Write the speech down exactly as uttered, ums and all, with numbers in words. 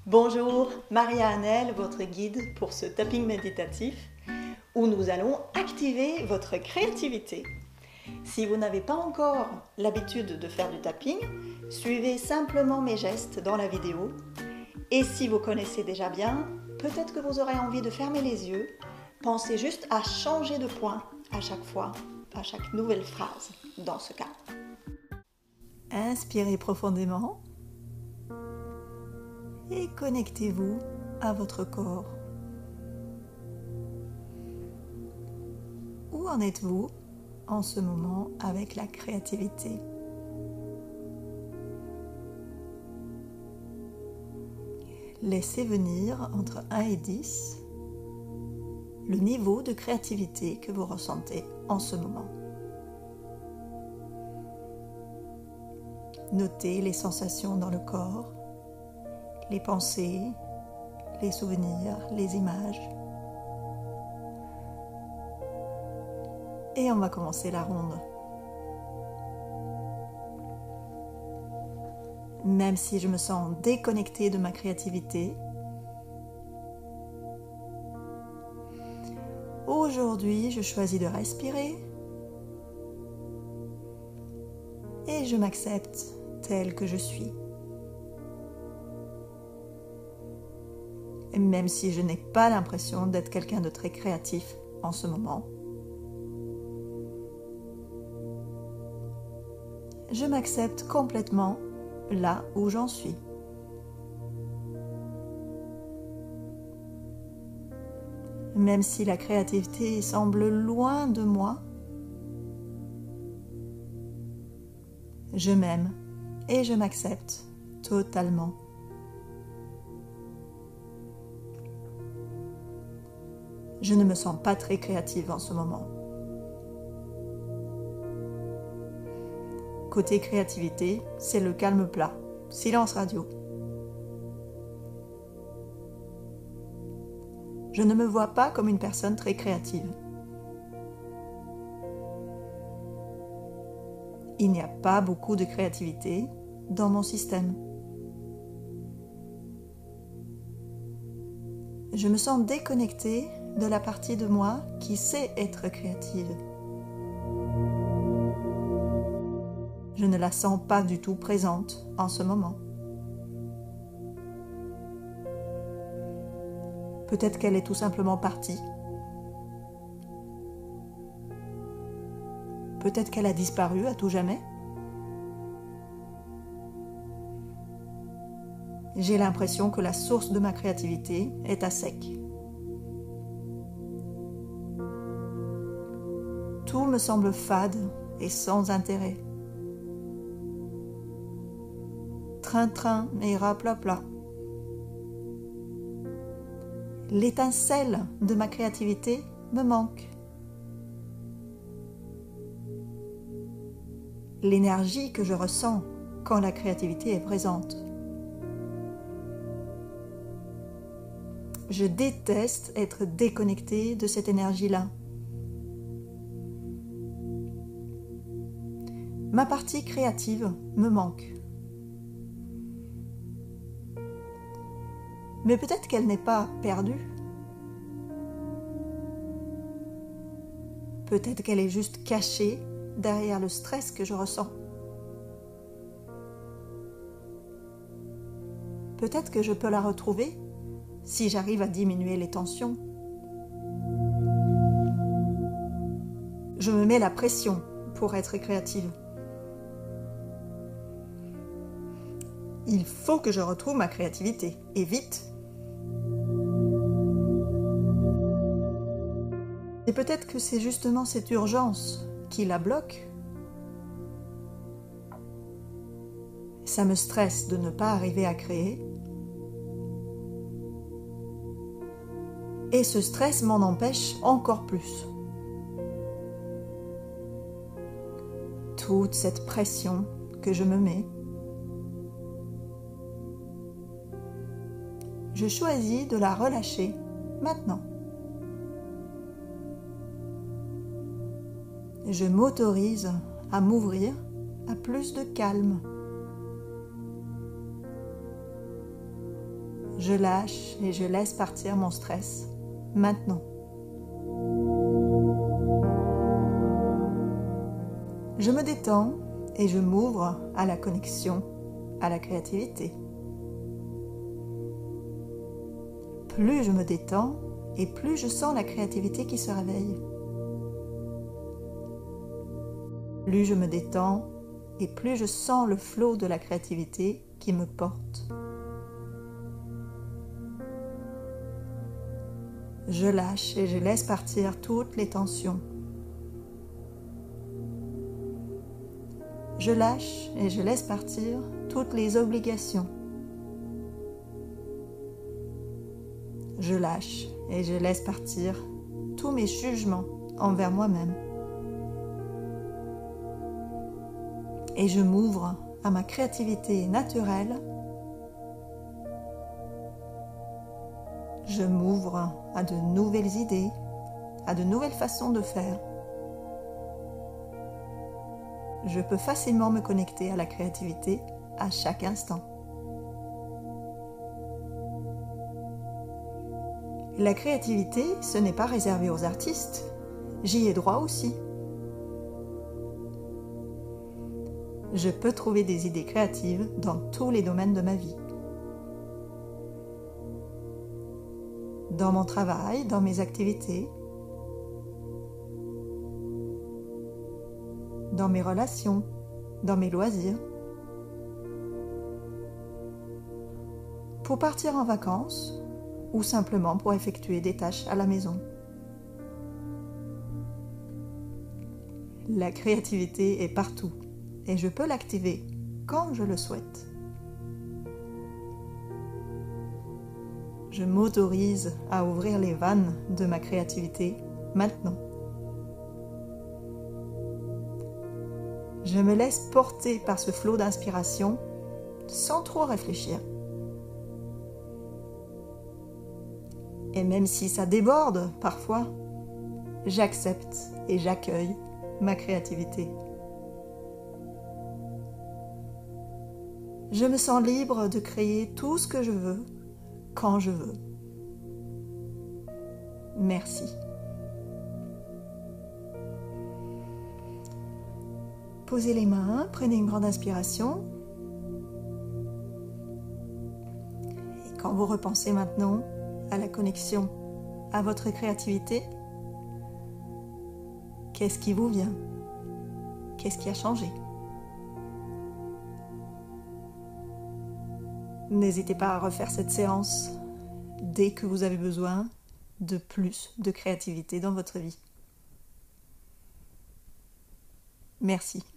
Bonjour, Maria Annel, votre guide pour ce tapping méditatif où nous allons activer votre créativité. Si vous n'avez pas encore l'habitude de faire du tapping, suivez simplement mes gestes dans la vidéo. Et si vous connaissez déjà bien, peut-être que vous aurez envie de fermer les yeux. Pensez juste à changer de point à chaque fois, à chaque nouvelle phrase dans ce cas. Inspirez profondément et connectez-vous à votre corps. Où en êtes-vous en ce moment avec la créativité? Laissez venir entre un et dix le niveau de créativité que vous ressentez en ce moment. Notez les sensations dans le corps, les pensées, les souvenirs, les images. Et on va commencer la ronde. Même si je me sens déconnectée de ma créativité, aujourd'hui, je choisis de respirer et je m'accepte tel que je suis. Et même si je n'ai pas l'impression d'être quelqu'un de très créatif en ce moment, je m'accepte complètement là où j'en suis. Même si la créativité semble loin de moi, je m'aime et je m'accepte totalement. Je ne me sens pas très créative en ce moment. Côté créativité, c'est le calme plat, silence radio. Je ne me vois pas comme une personne très créative. Il n'y a pas beaucoup de créativité dans mon système. Je me sens déconnectée de la partie de moi qui sait être créative. Je ne la sens pas du tout présente en ce moment. Peut-être qu'elle est tout simplement partie. Peut-être qu'elle a disparu à tout jamais. J'ai l'impression que la source de ma créativité est à sec. Tout me semble fade et sans intérêt. Train-train et rapla-pla. L'étincelle de ma créativité me manque. L'énergie que je ressens quand la créativité est présente. Je déteste être déconnectée de cette énergie-là. Ma partie créative me manque. Mais peut-être qu'elle n'est pas perdue. Peut-être qu'elle est juste cachée derrière le stress que je ressens. Peut-être que je peux la retrouver si j'arrive à diminuer les tensions. Je me mets la pression pour être créative. Il faut que je retrouve ma créativité, et vite. Et peut-être que c'est justement cette urgence qui la bloque. Ça me stresse de ne pas arriver à créer. Et ce stress m'en empêche encore plus. Toute cette pression que je me mets, je choisis de la relâcher maintenant. Je m'autorise à m'ouvrir à plus de calme. Je lâche et je laisse partir mon stress maintenant. Je me détends et je m'ouvre à la connexion, à la créativité. Plus je me détends et plus je sens la créativité qui se réveille. Plus je me détends et plus je sens le flot de la créativité qui me porte. Je lâche et je laisse partir toutes les tensions. Je lâche et je laisse partir toutes les obligations. Je lâche et je laisse partir tous mes jugements envers moi-même. Et je m'ouvre à ma créativité naturelle. Je m'ouvre à de nouvelles idées, à de nouvelles façons de faire. Je peux facilement me connecter à la créativité à chaque instant. La créativité, ce n'est pas réservé aux artistes. J'y ai droit aussi. Je peux trouver des idées créatives dans tous les domaines de ma vie. Dans mon travail, dans mes activités, dans mes relations, dans mes loisirs. Pour partir en vacances ou simplement pour effectuer des tâches à la maison. La créativité est partout et je peux l'activer quand je le souhaite. Je m'autorise à ouvrir les vannes de ma créativité maintenant. Je me laisse porter par ce flot d'inspiration sans trop réfléchir. Et même si ça déborde parfois, j'accepte et j'accueille ma créativité. Je me sens libre de créer tout ce que je veux, quand je veux. Merci. Posez les mains, prenez une grande inspiration. Et quand vous repensez maintenant à la connexion, à votre créativité, qu'est-ce qui vous vient? Qu'est-ce qui a changé? N'hésitez pas à refaire cette séance dès que vous avez besoin de plus de créativité dans votre vie. Merci.